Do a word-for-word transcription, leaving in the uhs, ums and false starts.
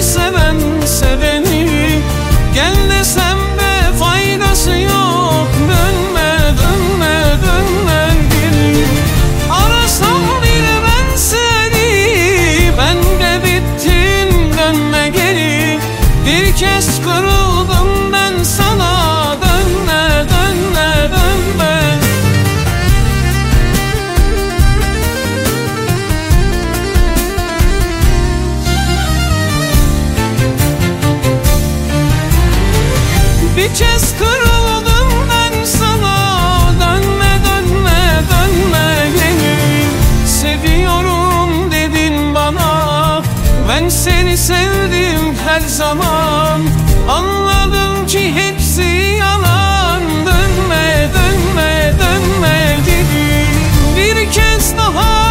seven seveni, gel desem de faydası yok. Dönme dönme dönme geri. Arasam bile ben seni, ben de bittim, dönme geri. Bir kez kırıldım ben sana, dönme dönme dönme. Bir kez kırıldım ben sana, dönme dönme dönme geri. Seviyorum dedin bana, ben seni sevdim her zaman. Anladım ki hepsi yalan, dönme dönme dönme geri. Bir kez daha